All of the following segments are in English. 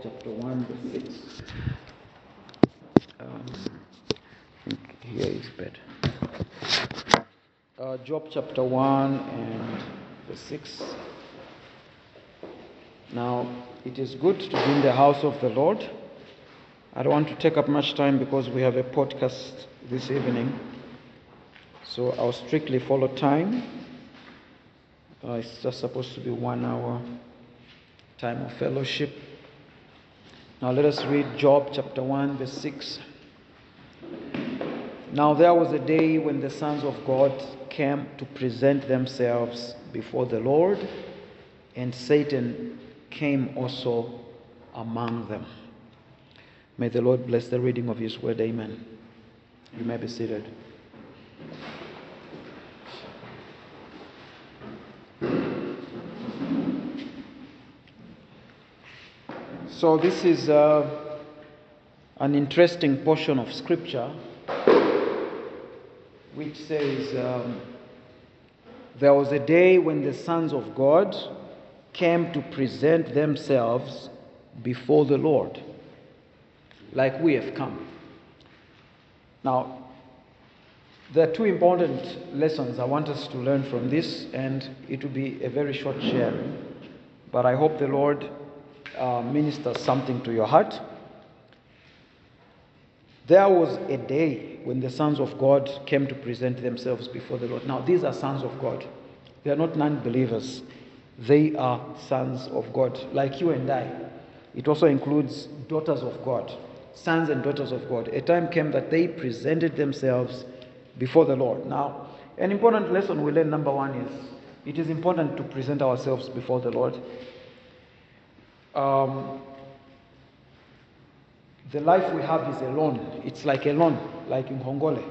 chapter 1, verse 6. I think here is better. Job chapter 1 and verse 6. Now, it is good to be in the house of the Lord. I don't want to take up much time because we have a podcast this evening. So I'll strictly follow time. It's just supposed to be 1 hour time of fellowship. Now let us read Job chapter 1 verse 6. Now there was a day when the sons of God came to present themselves before the Lord, and Satan came also among them. May the Lord bless the reading of His word. Amen. You may be seated. So this is an interesting portion of Scripture which says, there was a day when the sons of God came to present themselves before the Lord, like we have come. Now, there are two important lessons I want us to learn from this, and it will be a very short sharing, but I hope the Lord ministers something to your heart. There was a day when the sons of God came to present themselves before the Lord. Now, these are sons of God. They are not non-believers. They are sons of God, like you and I. It also includes daughters of God, sons and daughters of God. A time came that they presented themselves before the Lord. Now, an important lesson we learn, number one, is it is important to present ourselves before the Lord. The life we have is a loan. It's like a loan, like in Hongole,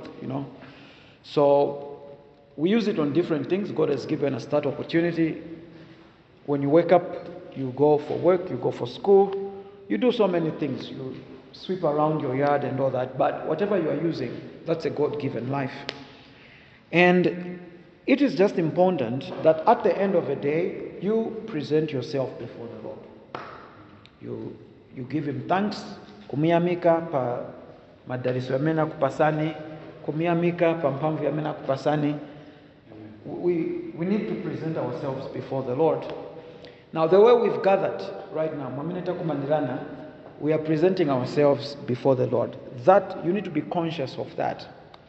So we use it on different things. God has given us that opportunity. When you wake up, you go for work, you go for school, you do so many things. You sweep around your yard and all that. But whatever you are using, that's a God-given life. And it is just important that at the end of the day, you present yourself before the Lord. You give Him thanks. Kumiamika pa madariso yamena kupasani, kumiamika pa mpamvu yamena kupasani. We need to present ourselves before the Lord. Now, the way we've gathered right now, Mamineta Kumanirana, we are presenting ourselves before the Lord. That, you need to be conscious of that.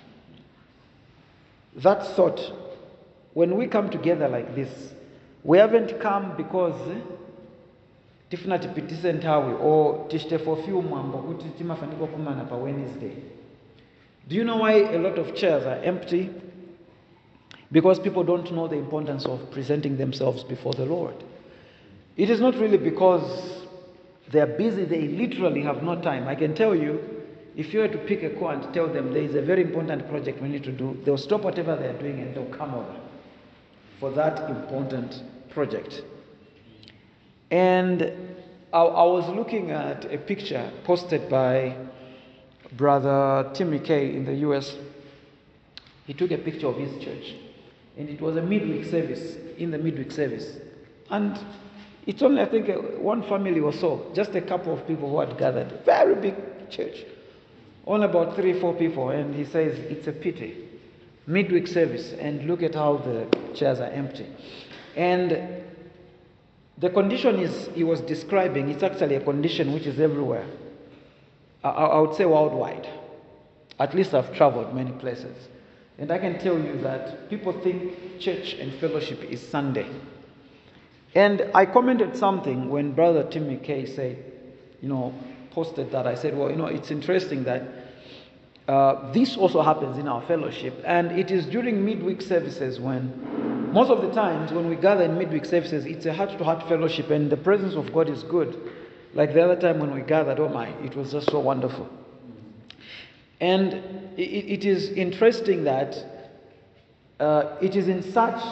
That thought, when we come together like this, we haven't come because tifuna tipitise nthawi or tishite for few mwambo kuti timafaniko kumana pa Wednesday. Do you know why a lot of chairs are empty? Because people don't know the importance of presenting themselves before the Lord. It is not really because they are busy, they literally have no time. I can tell you, if you were to pick a call and tell them there is a very important project we need to do, they'll stop whatever they are doing and they'll come over for that important project. And I was looking at a picture posted by Brother Tim McKay in the US. He took a picture of his church, and it was a midweek service, in the midweek service. And it's only, I think, one family or so, just a couple of people who had gathered. Very big church. Only about 3-4 people, and he says it's a pity. Midweek service, and look at how the chairs are empty. And the condition he was describing, it's actually a condition which is everywhere. I would say worldwide. At least I've traveled many places. And I can tell you that people think church and fellowship is Sunday. And I commented something when Brother Tim McKay said, posted that. I said, well, it's interesting that this also happens in our fellowship. And it is during midweek services when, most of the times when we gather in midweek services, it's a heart-to-heart fellowship, and the presence of God is good. Like the other time when we gathered, oh my, it was just so wonderful. And it is interesting that it is in such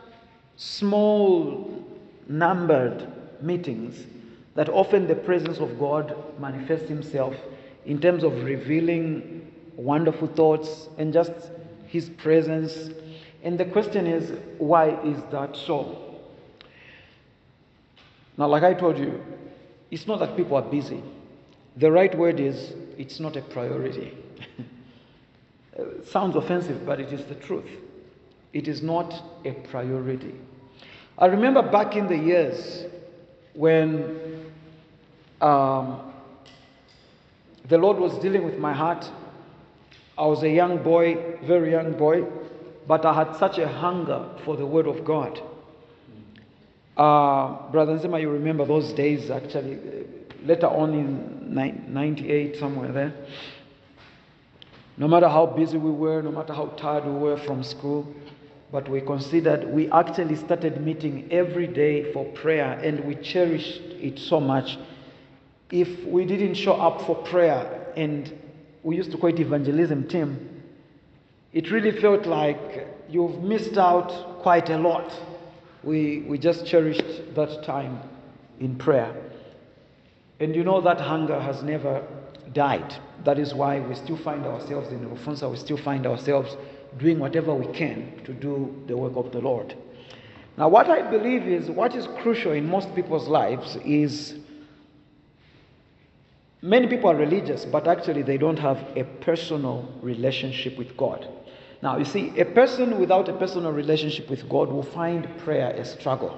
small numbered meetings that often the presence of God manifests Himself in terms of revealing wonderful thoughts and just His presence. And the question is, why is that so? Now, like I told you, It's not that people are busy. The right word is, it's not a priority. Sounds offensive, but it is the truth. It is not a priority. I remember back in the years when the Lord was dealing with my heart. I was a young boy, very young boy, but I had such a hunger for the Word of God. Brother Nzema, you remember those days actually, later on in 98, somewhere there. No matter how busy we were, no matter how tired we were from school, but we actually started meeting every day for prayer, and we cherished it so much. If we didn't show up for prayer, and we used to call it evangelism team, it really felt like you've missed out quite a lot. We just cherished that time in prayer. And you know that hunger has never died. That is why we still find ourselves in Rufunsa, we still find ourselves doing whatever we can to do the work of the Lord. Now what I believe is, what is crucial in most people's lives is, many people are religious, but actually they don't have a personal relationship with God. Now you see, a person without a personal relationship with God will find prayer a struggle.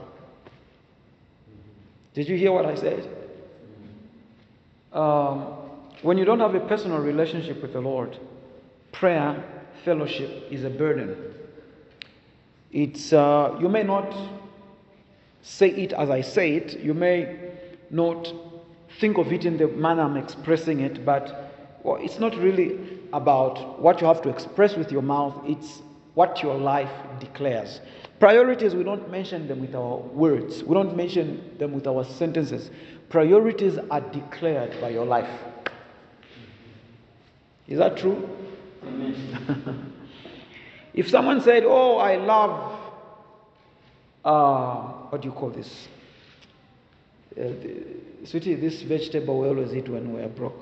Did you hear what I said? When you don't have a personal relationship with the Lord, prayer, fellowship is a burden. It's you may not say it as I say it, you may not think of it in the manner I'm expressing it, but it's not really about what you have to express with your mouth, it's what your life declares. Priorities, we don't mention them with our words, we don't mention them with our sentences. Priorities are declared by your life. Is that true? Amen. If someone said, oh, I love, what do you call this? Sweetie, this vegetable we always eat when we are broke.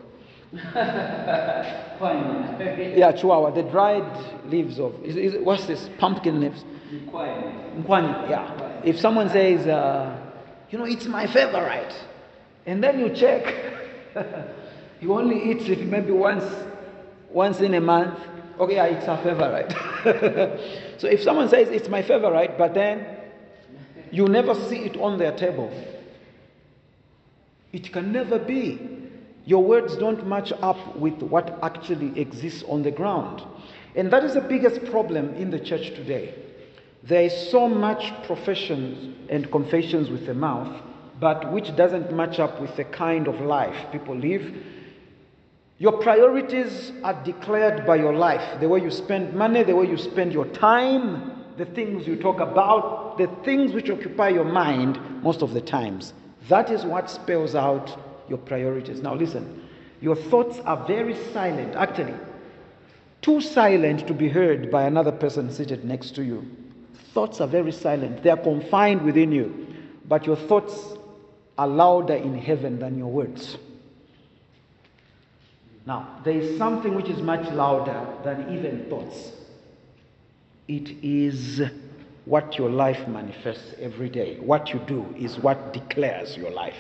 Yeah, chihuahua, the dried leaves of, what's this? Pumpkin leaves? Nkwanya, yeah. If someone says, it's my favorite, and then you check, you only eat it maybe once in a month, okay, yeah, it's her favorite. So if someone says it's my favorite, but then you never see it on their table, it can never be. Your words don't match up with what actually exists on the ground. And that is the biggest problem in the church today. There is so much professions and confessions with the mouth, but which doesn't match up with the kind of life people live. Your priorities are declared by your life. The way you spend money, the way you spend your time, the things you talk about, the things which occupy your mind most of the times. That is what spells out your priorities. Now listen, your thoughts are very silent, actually, too silent to be heard by another person seated next to you. Thoughts are very silent. They are confined within you, but your thoughts are louder in heaven than your words. Now, there is something which is much louder than even thoughts. It is what your life manifests every day. What you do is what declares your life.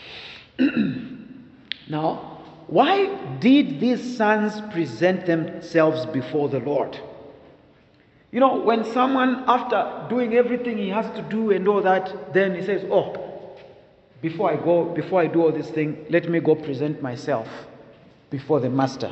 Now, why did these sons present themselves before the Lord? When someone, after doing everything he has to do and all that, then he says, before I do all this thing, let me go present myself before the master.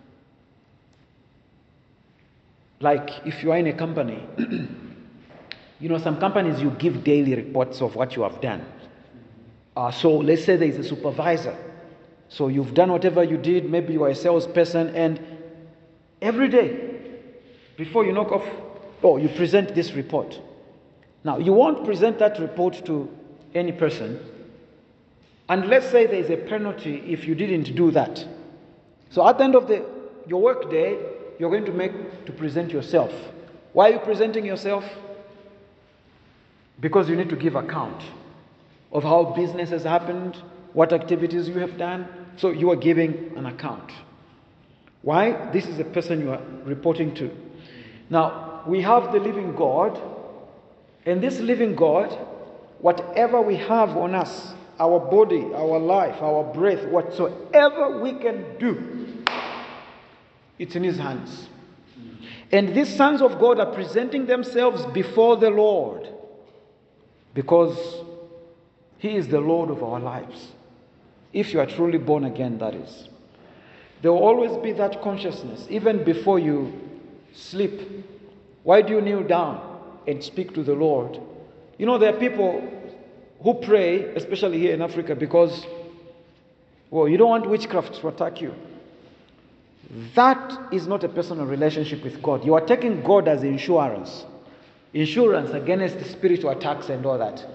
Like if you are in a company, some companies, you give daily reports of what you have done. So let's say there is a supervisor. So you've done whatever you did, maybe you are a salesperson, and every day, before you knock off, you present this report. Now, you won't present that report to any person, and let's say there is a penalty if you didn't do that. So at the end of your work day, you're going to present yourself. Why are you presenting yourself? Because you need to give account of how business has happened, what activities you have done. So you are giving an account. Why? This is the person you are reporting to. Now, we have the living God, and this living God, whatever we have on us, our body, our life, our breath, whatsoever we can do, it's in His hands. And these sons of God are presenting themselves before the Lord because He is the Lord of our lives. If you are truly born again, that is. There will always be that consciousness, even before you sleep. Why do you kneel down and speak to the Lord? You know, there are people who pray, especially here in Africa, because, you don't want witchcraft to attack you. That is not a personal relationship with God. You are taking God as insurance. Insurance against spiritual attacks and all that.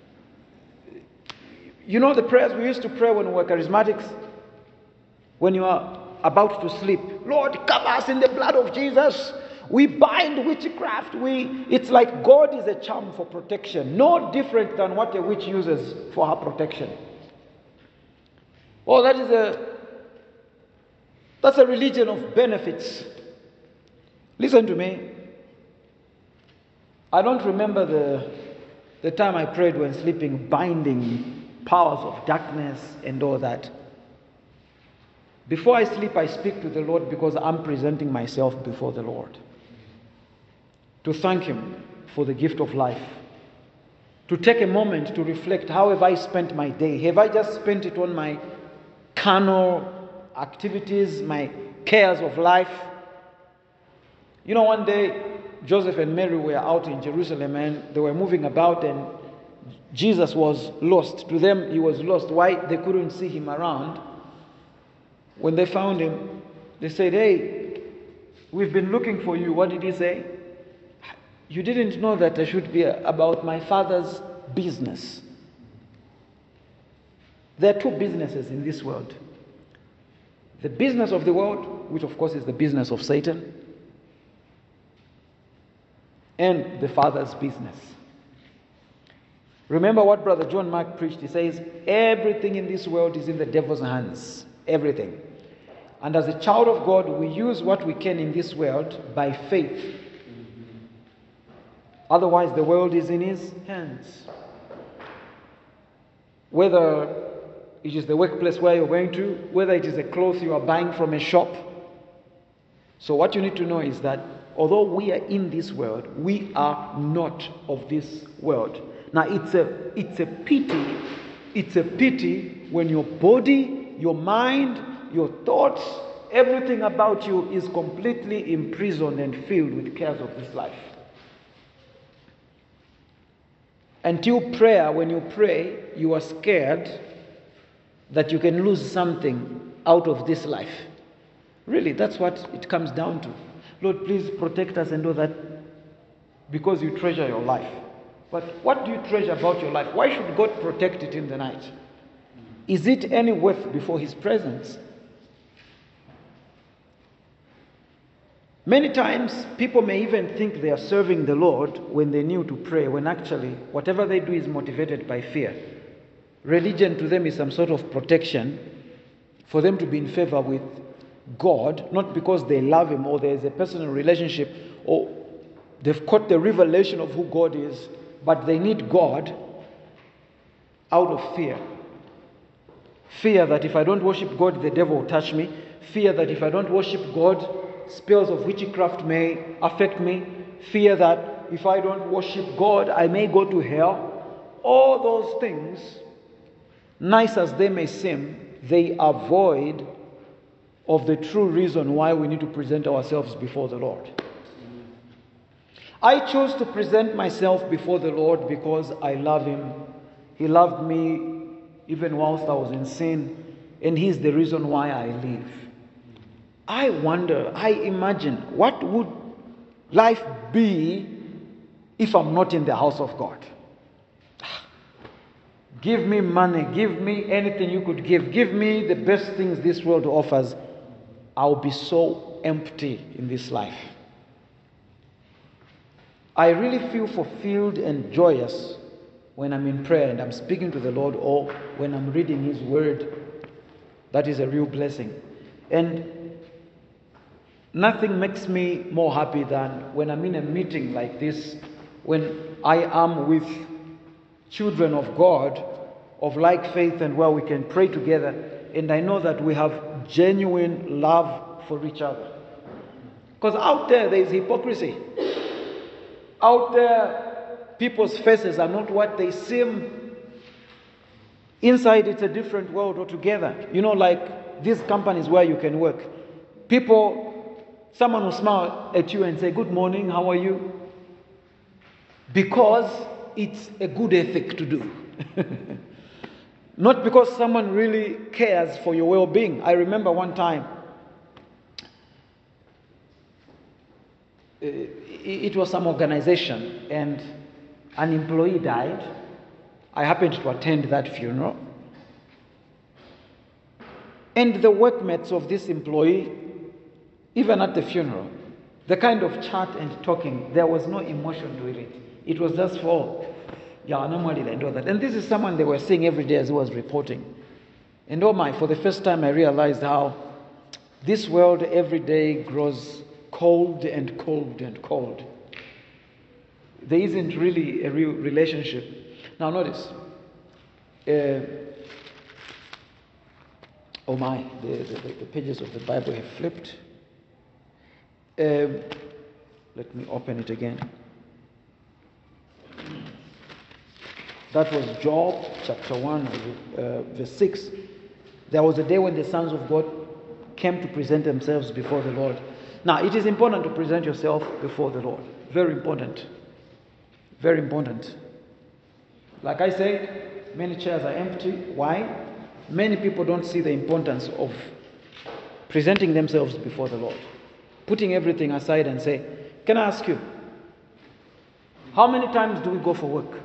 You know the prayers we used to pray when we were charismatics? When you are about to sleep. Lord, cover us in the blood of Jesus. We bind witchcraft. It's like God is a charm for protection. No different than what a witch uses for her protection. Oh, that's a religion of benefits. Listen to me. I don't remember the time I prayed when sleeping, binding powers of darkness and all that. Before I sleep, I speak to the Lord because I'm presenting myself before the Lord. To thank Him for the gift of life. To take a moment to reflect, how have I spent my day? Have I just spent it on my carnal activities, my cares of life? You know, one day, Joseph and Mary were out in Jerusalem and they were moving about and Jesus was lost. To them, He was lost. Why? They couldn't see Him around. When they found Him, they said, "Hey, we've been looking for you." What did He say? "You didn't know that I should be about my Father's business." There are two businesses in this world. The business of the world, which of course is the business of Satan, and the Father's business. Remember what Brother John Mark preached. He says, everything in this world is in the devil's hands. Everything. And as a child of God, we use what we can in this world by faith. Otherwise, the world is in His hands. Whether it is the workplace where you're going to, whether it is a cloth you are buying from a shop. So what you need to know is that although we are in this world, we are not of this world. Now it's a pity when your body, your mind, your thoughts, everything about you is completely imprisoned and filled with cares of this life. Until prayer, when you pray, you are scared that you can lose something out of this life. Really, that's what it comes down to. Lord, please protect us and do that because you treasure your life. But what do you treasure about your life? Why should God protect it in the night? Is it any worth before His presence? Many times, people may even think they are serving the Lord when they kneel to pray, when actually, whatever they do is motivated by fear. Religion to them is some sort of protection for them to be in favor with God, not because they love Him or there is a personal relationship or they've caught the revelation of who God is, but they need God out of fear. Fear that if I don't worship God, the devil will touch me. Fear that if I don't worship God, spells of witchcraft may affect me. Fear that if I don't worship God, I may go to hell. All those things, nice as they may seem, they are void of the true reason why we need to present ourselves before the Lord. I chose to present myself before the Lord because I love Him. He loved me even whilst I was in sin, and He's the reason why I live. I wonder, I imagine, what would life be if I'm not in the house of God? Give me money, give me anything you could give me the best things this world offers. I'll be so empty in this life. I really feel fulfilled and joyous when I'm in prayer and I'm speaking to the Lord, or when I'm reading His Word. That is a real blessing. And nothing makes me more happy than when I'm in a meeting like this, when I am with children of God, of like faith and where we can pray together. And I know that we have genuine love for each other. Because out there is hypocrisy. Out there, people's faces are not what they seem. Inside, it's a different world altogether. You know, like these companies where you can work. Someone will smile at you and say, "Good morning, how are you?" Because it's a good ethic to do. Not because someone really cares for your well-being. I remember one time, it was some organization and an employee died. I happened to attend that funeral. And the workmates of this employee, even at the funeral, the kind of chat and talking, there was no emotion to it. It was just for, normally and all that. And this is someone they were seeing every day as he was reporting. And for the first time I realized how this world every day grows cold and cold and cold. There isn't really a real relationship. Now notice, the pages of the Bible have flipped. Let me open it again. That was Job chapter 1, verse 6. There was a day when the sons of God came to present themselves before the Lord. Now, it is important to present yourself before the Lord. Very important. Very important. Like I said, many chairs are empty. Why? Many people don't see the importance of presenting themselves before the Lord. Putting everything aside and say, "Can I ask you, how many times do we go for work?"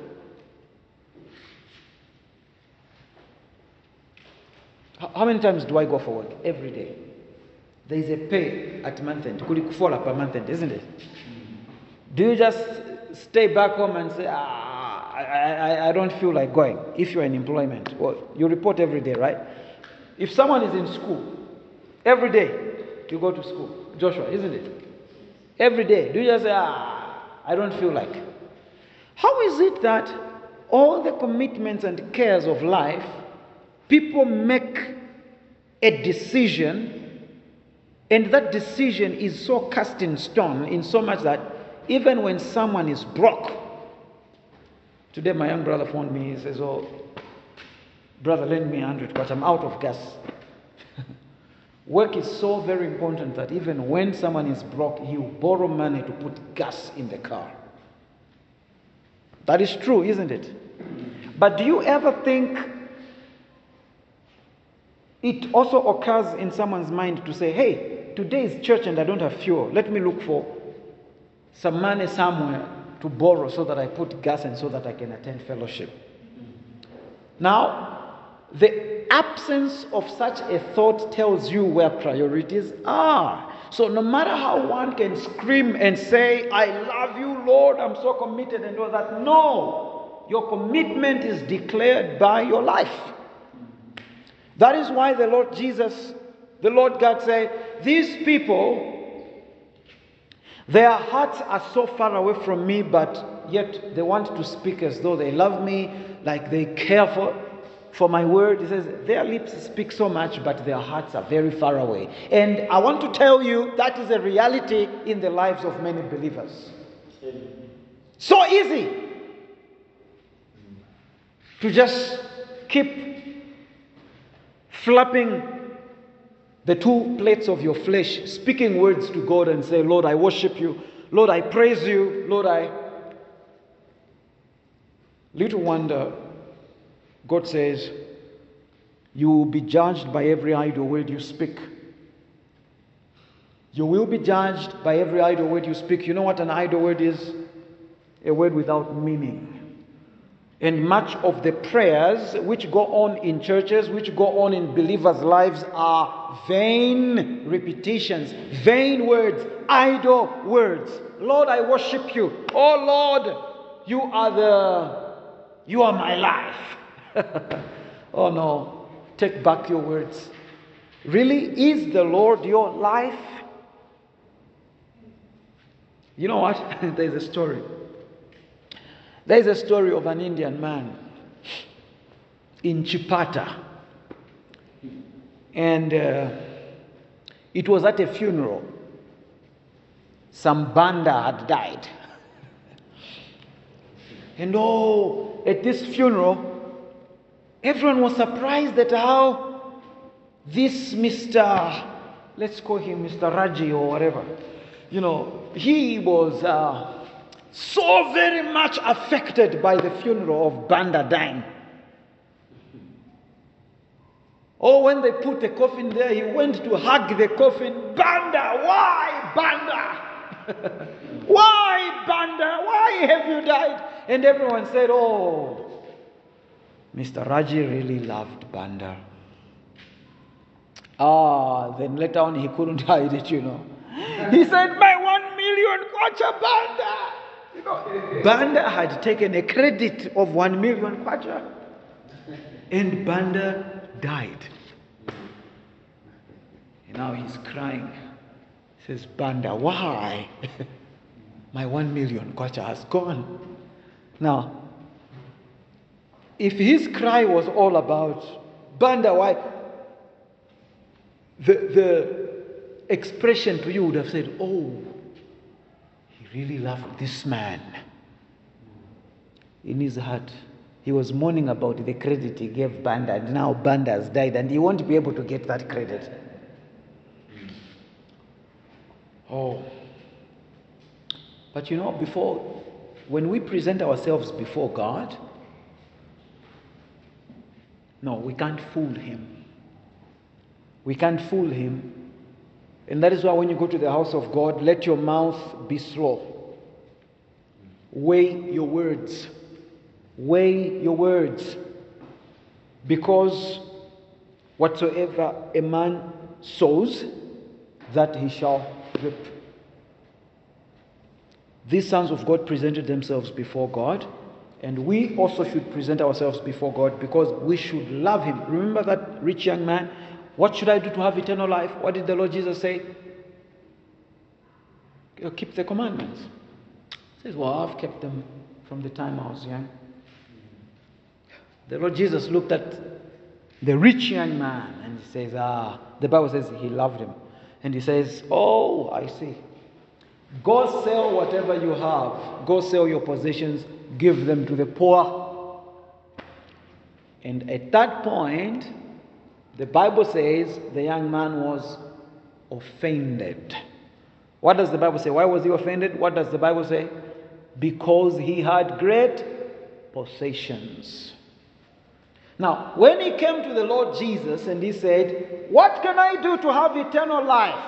How many times do I go for work? Every day. There is a pay at month end. Could it fall up per month end, isn't it? Do you just stay back home and say, I don't feel like going? If you're in employment, well, you report every day, right? If someone is in school, every day you go to school, Joshua, isn't it? Every day. Do you just say, I don't feel like? How is it that all the commitments and cares of life, people make a decision, and that decision is so cast in stone, in so much that even when someone is broke, today my young brother phoned me, he says, "Oh, brother, lend me 100 because I'm out of gas." Work is so very important that even when someone is broke, he will borrow money to put gas in the car. That is true, isn't it? But do you ever think it also occurs in someone's mind to say, "Hey, today is church and I don't have fuel. Let me look for some money somewhere to borrow so that I put gas and so that I can attend fellowship." Now, the absence of such a thought tells you where priorities are. So no matter how one can scream and say, "I love you, Lord, I'm so committed," and all that, no, your commitment is declared by your life. That is why the Lord Jesus, the Lord God said, "These people, their hearts are so far away from me, but yet they want to speak as though they love me, like they care for my word." He says, their lips speak so much, but their hearts are very far away. And I want to tell you, that is a reality in the lives of many believers. So easy to just keep flapping the two plates of your flesh, speaking words to God and say, "Lord, I worship you. Lord, I praise you. Lord, I..." Little wonder, God says, you will be judged by every idle word you speak. You will be judged by every idle word you speak. You know what an idle word is? A word without meaning. And much of the prayers which go on in churches, which go on in believers' lives, are vain repetitions, vain words, idle words. "Lord, I worship you. Oh Lord, you are my life." Oh no, take back your words. Really, is the Lord your life? You know what? There's a story. There is a story of an Indian man. in Chipata. And it was at a funeral. Some banda had died. And at this funeral, everyone was surprised at how this Mr., let's call him Mr. Raji or whatever, he was so very much affected by the funeral of Banda dying. When they put the coffin there, he went to hug the coffin. Banda, why Banda? Why Banda? Why have you died? And everyone said, Mr. Raji really loved Banda. Then later on he couldn't hide it, He said, my 1 million kwacha Banda. Banda had taken a credit of 1 million kwacha. And Banda died. And now he's crying. He says, Banda, why? My 1 million kwacha has gone. Now, if his cry was all about Banda, why? The expression to you would have said, he really loved this man. In his heart, he was mourning about the credit he gave Banda, and now Banda has died, and he won't be able to get that credit. But when we present ourselves before God, no, we can't fool him. We can't fool him. And that is why when you go to the house of God, let your mouth be slow. Weigh your words. Weigh your words. Because whatsoever a man sows, that he shall reap. These sons of God presented themselves before God, and we also should present ourselves before God because we should love him. Remember that rich young man? What should I do to have eternal life? What did the Lord Jesus say? Keep the commandments. He says, I've kept them from the time I was young. The Lord Jesus looked at the rich young man and he says, the Bible says he loved him. And he says, I see. Go sell whatever you have. Go sell your possessions. Give them to the poor. And at that point, the Bible says the young man was offended. What does the Bible say? Why was he offended? What does the Bible say? Because he had great possessions. Now, when he came to the Lord Jesus and he said, what can I do to have eternal life?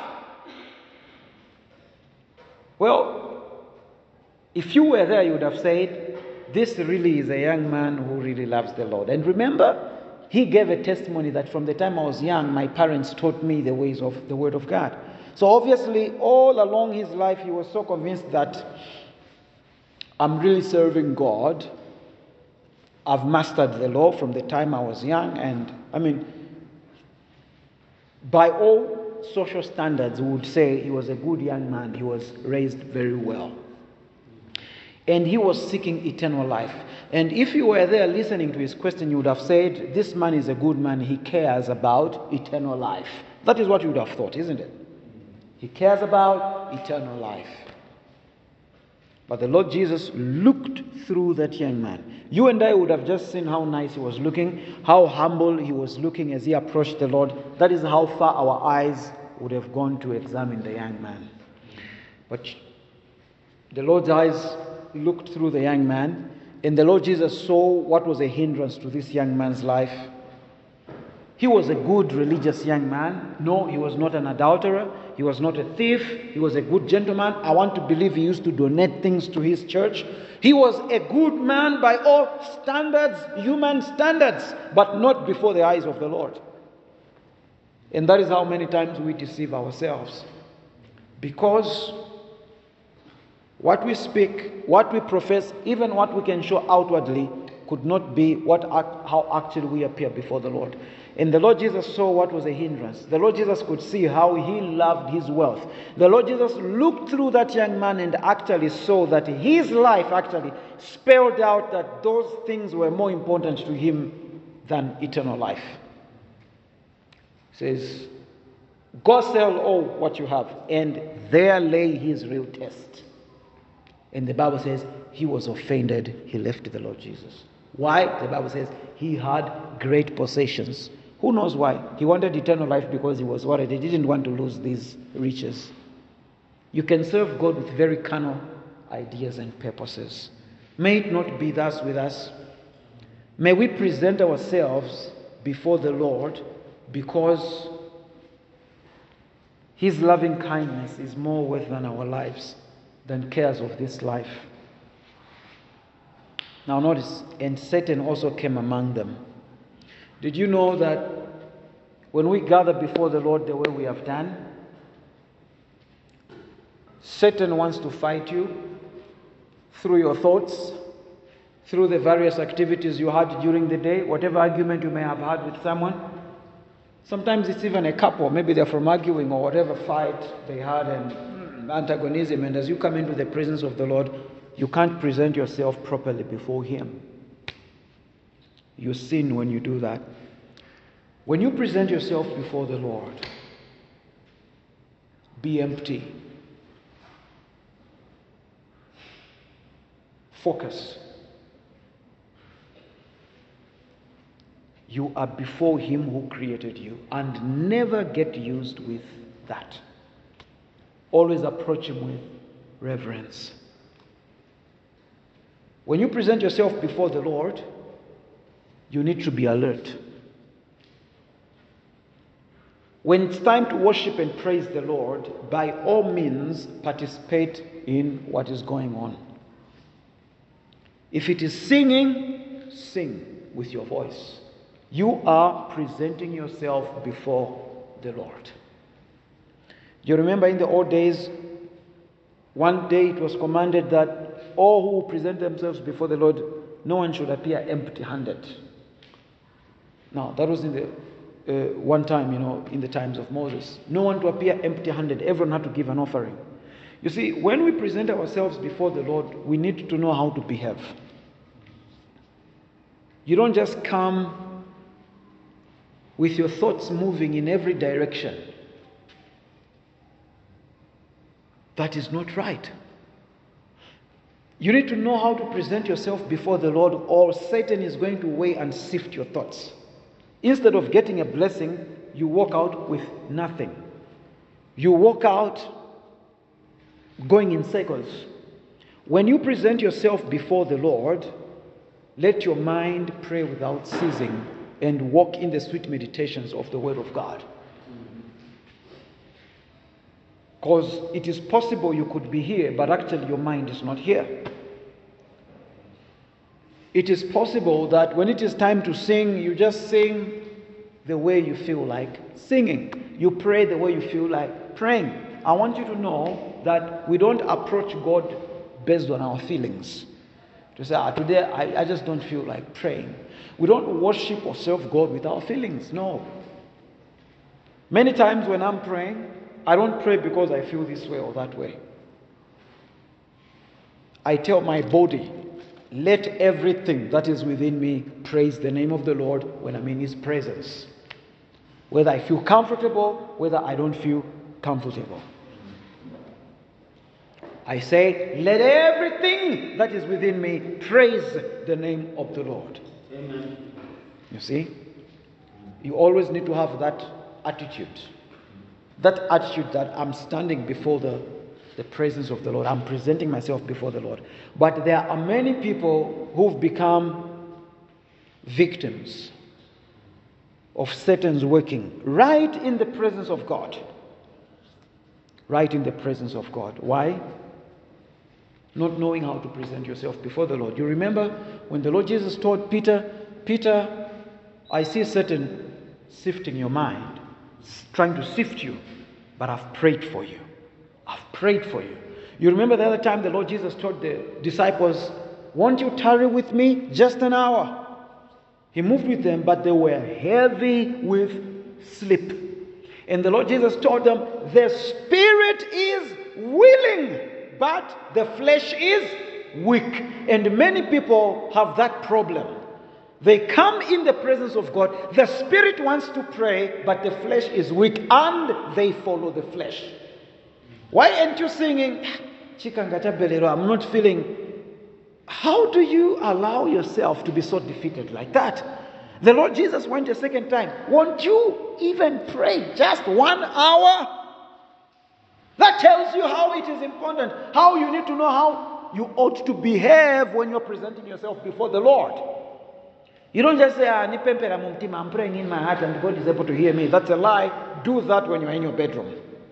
Well, if you were there, you would have said, this really is a young man who really loves the Lord. And remember, he gave a testimony that from the time I was young, my parents taught me the ways of the Word of God. So obviously, all along his life, he was so convinced that I'm really serving God. I've mastered the law from the time I was young. And by all social standards, we would say he was a good young man. He was raised very well. And he was seeking eternal life. And if you were there listening to his question, you would have said, this man is a good man. He cares about eternal life. That is what you would have thought, isn't it? He cares about eternal life. But the Lord Jesus looked through that young man. You and I would have just seen how nice he was looking, how humble he was looking as he approached the Lord. That is how far our eyes would have gone to examine the young man. But the Lord's eyes looked through the young man, and the Lord Jesus saw what was a hindrance to this young man's life. He was a good religious young man. No, he was not an adulterer. He was not a thief. He was a good gentleman. I want to believe he used to donate things to his church. He was a good man by all standards, human standards, but not before the eyes of the Lord. And that is how many times we deceive ourselves. Because what we speak, what we profess, even what we can show outwardly could not be how actually we appear before the Lord. And the Lord Jesus saw what was a hindrance. The Lord Jesus could see how he loved his wealth. The Lord Jesus looked through that young man and actually saw that his life actually spelled out that those things were more important to him than eternal life. It says, go sell all what you have, and there lay his real test. And the Bible says he was offended, he left the Lord Jesus. Why? The Bible says he had great possessions. Who knows why? He wanted eternal life because he was worried. He didn't want to lose these riches. You can serve God with very carnal ideas and purposes. May it not be thus with us. May we present ourselves before the Lord because his loving kindness is more worth than our lives, than cares of this life. Now notice, and Satan also came among them. Did you know that when we gather before the Lord the way we have done, Satan wants to fight you through your thoughts, through the various activities you had during the day, whatever argument you may have had with someone. Sometimes it's even a couple, maybe they're from arguing or whatever fight they had and antagonism, and as you come into the presence of the Lord, you can't present yourself properly before him. You sin when you do that. When you present yourself before the Lord, be empty. Focus. You are before him who created you, and never get used with that. Always approach him with reverence. When you present yourself before the Lord, you need to be alert. When it's time to worship and praise the Lord, by all means participate in what is going on. If it is singing, sing with your voice. You are presenting yourself before the Lord. You remember in the old days, one day it was commanded that all who present themselves before the Lord, no one should appear empty-handed. Now, that was in the one time, in the times of Moses. No one to appear empty-handed. Everyone had to give an offering. You see, when we present ourselves before the Lord, we need to know how to behave. You don't just come with your thoughts moving in every direction. That is not right. You need to know how to present yourself before the Lord, or Satan is going to weigh and sift your thoughts. Instead of getting a blessing, you walk out with nothing. You walk out going in circles. When you present yourself before the Lord, let your mind pray without ceasing and walk in the sweet meditations of the Word of God. Because it is possible you could be here, but actually your mind is not here. It is possible that when it is time to sing, you just sing the way you feel like singing. You pray the way you feel like praying. I want you to know that we don't approach God based on our feelings. To say, today I just don't feel like praying. We don't worship or serve God with our feelings. No. Many times when I'm praying, I don't pray because I feel this way or that way. I tell my body, let everything that is within me praise the name of the Lord when I'm in his presence. Whether I feel comfortable, whether I don't feel comfortable. I say, let everything that is within me praise the name of the Lord. Amen. You see? You always need to have that attitude. That attitude that I'm standing before the presence of the Lord. I'm presenting myself before the Lord. But there are many people who've become victims of Satan's working right in the presence of God. Right in the presence of God. Why? Not knowing how to present yourself before the Lord. You remember when the Lord Jesus told Peter, Peter, I see Satan sifting your mind, trying to sift you, but I've prayed for you. I've prayed for you. You remember the other time the Lord Jesus told the disciples, won't you tarry with me just an hour? He moved with them, but they were heavy with sleep. And the Lord Jesus told them, the spirit is willing, but the flesh is weak. And many people have that problem. They come in the presence of God. The spirit wants to pray, but the flesh is weak, and they follow the flesh. Why aren't you singing, Chikangata Belero, I'm not feeling? How do you allow yourself to be so defeated like that? The Lord Jesus went a second time. Won't you even pray just 1 hour? That tells you how it is important, how you need to know how you ought to behave when you're presenting yourself before the Lord. You don't just say, I'm praying in my heart and God is able to hear me. That's a lie. Do that when you're in your bedroom.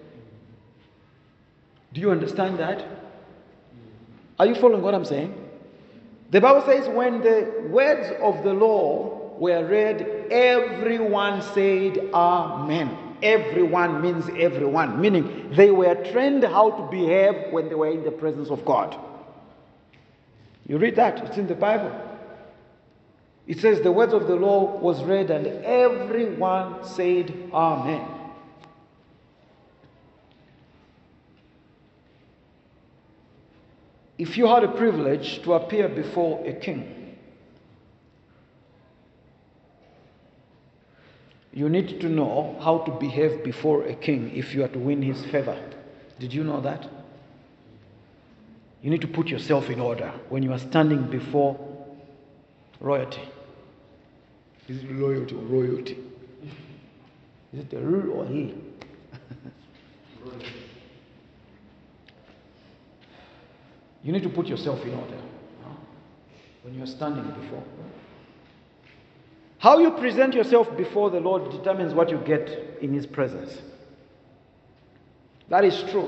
Do you understand that? Are you following what I'm saying? The Bible says when the words of the law were read, everyone said Amen. Everyone means everyone, meaning they were trained how to behave when they were in the presence of God. You read that, it's in the Bible. It says the words of the law was read and everyone said Amen. If you had a privilege to appear before a king, you need to know how to behave before a king if you are to win his favor. Did you know that? You need to put yourself in order when you are standing before royalty. Is it loyalty or royalty? Is it the rule or he? You need to put yourself in order when you're standing before. How you present yourself before the Lord determines what you get in his presence. That is true.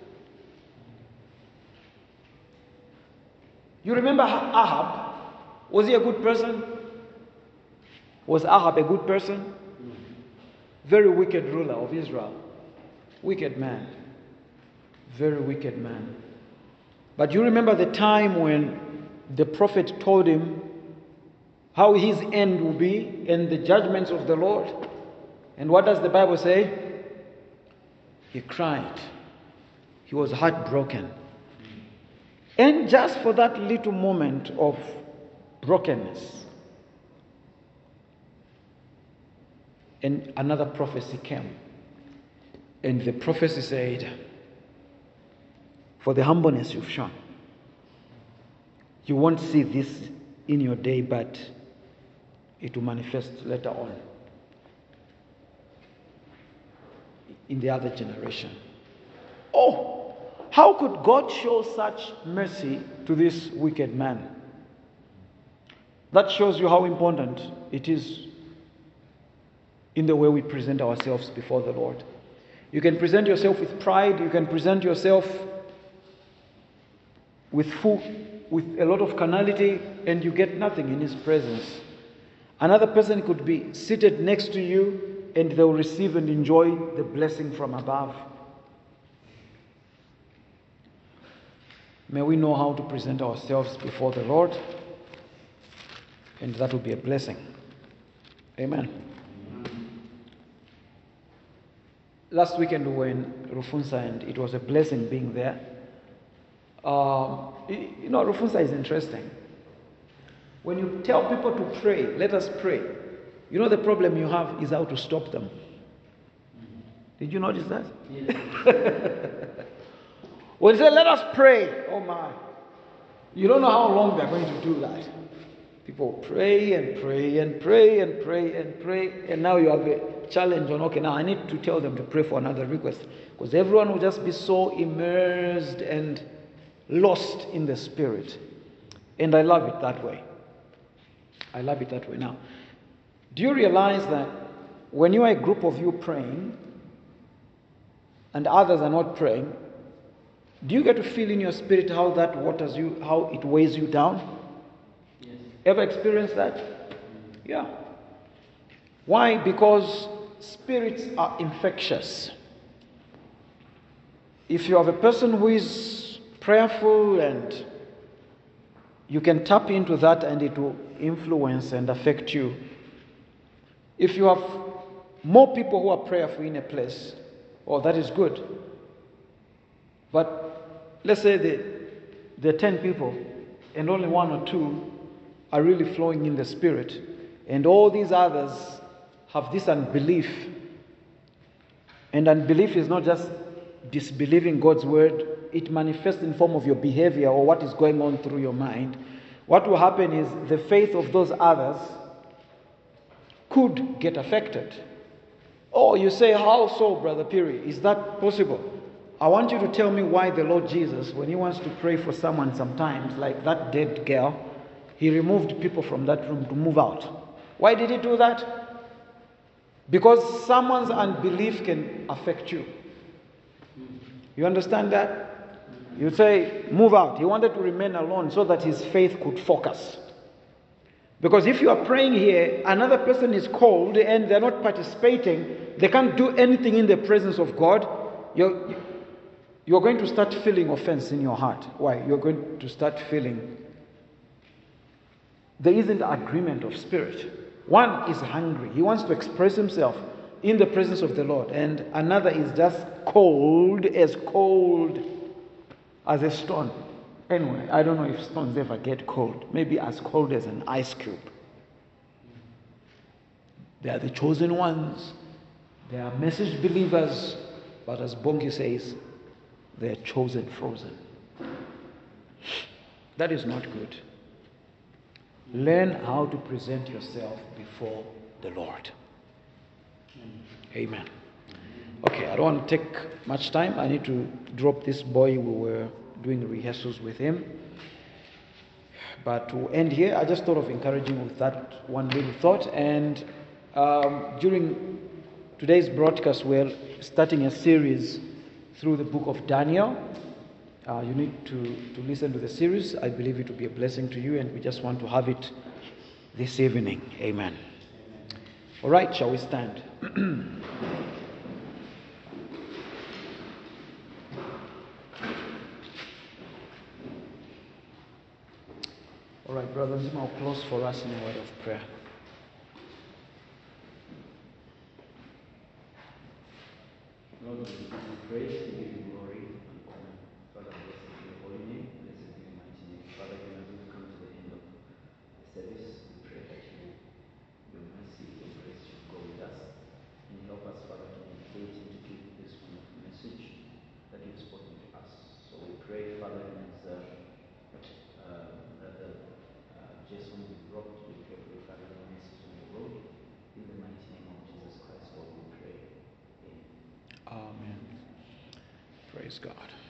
You remember Ahab? Was he a good person? Was Ahab a good person? Very wicked ruler of Israel. Wicked man. Very wicked man. But you remember the time when the prophet told him how his end will be and the judgments of the Lord? And what does the Bible say? He cried. He was heartbroken. And just for that little moment of brokenness, and another prophecy came. And the prophecy said, for the humbleness you've shown, you won't see this in your day, but it will manifest later on in the other generation. Oh, how could God show such mercy to this wicked man? That shows you how important it is in the way we present ourselves before the Lord. You can present yourself with pride, you can present yourself with a lot of carnality, and you get nothing in his presence. Another person could be seated next to you and they'll receive and enjoy the blessing from above. May we know how to present ourselves before the Lord, and that will be a blessing. Amen. Last weekend we were in Rufunsa and it was a blessing being there. Rufunsa is interesting. When you tell people to pray, let us pray, the problem you have is how to stop them. Did you notice that? Yeah. When you say, let us pray, oh my, you don't know how long they're going to do that. People pray and pray and pray and pray and pray, and now you have a challenge on, okay, now I need to tell them to pray for another request, because everyone will just be so immersed and lost in the Spirit. And I love it that way. I love it that way. Now, do you realize that when you are a group of you praying and others are not praying, do you get to feel in your spirit how that waters you, how it weighs you down? Yes. Ever experienced that? Yeah. Why? Because spirits are infectious. If you have a person who is prayerful, and you can tap into that and it will influence and affect you. If you have more people who are prayerful in a place, that is good. But let's say there are 10 people and only 1 or 2 are really flowing in the Spirit. And all these others have this unbelief. And unbelief is not just disbelieving God's word. It manifests in form of your behavior or what is going on through your mind. What will happen is the faith of those others could get affected. Oh, you say, how so, Brother Piri? Is that possible? I want you to tell me why the Lord Jesus, when he wants to pray for someone sometimes, like that dead girl, he removed people from that room to move out. Why did he do that? Because someone's unbelief can affect you. You understand that? You say, move out. He wanted to remain alone so that his faith could focus. Because if you are praying here, another person is called and they're not participating, they can't do anything in the presence of God, you're going to start feeling offense in your heart. Why? You're going to start feeling there isn't agreement of spirit. One is hungry. He wants to express himself in the presence of the Lord. And another is just cold as a stone. Anyway, I don't know if stones ever get cold. Maybe as cold as an ice cube. They are the chosen ones. They are message believers. But as Bongi says, they are chosen frozen. That is not good. Learn how to present yourself before the Lord. Amen. Okay, I don't want to take much time. I need to drop this boy. We were doing rehearsals with him. But to end here, I just thought of encouraging with that one little thought. And during today's broadcast, we're starting a series through the book of Daniel. You need to listen to the series. I believe it will be a blessing to you, and we just want to have it this evening. Amen. All right, shall we stand? All right, Brother Zima will close for us in a word of prayer. Lord, we give you praise, we give you glory and honor. Father, blessed be your holy name, blessed be your mighty name. Father, even as we've come to the end of the service, we pray that your mercy, your grace should go with us and help us, Father, to meditate and to keep this wonderful message that you've spoken to us. So we pray, Father, as Jason will drop, we pray for your Father, your message on the road. In the mighty name of Jesus Christ, Lord, we pray. Amen. Amen. Praise God.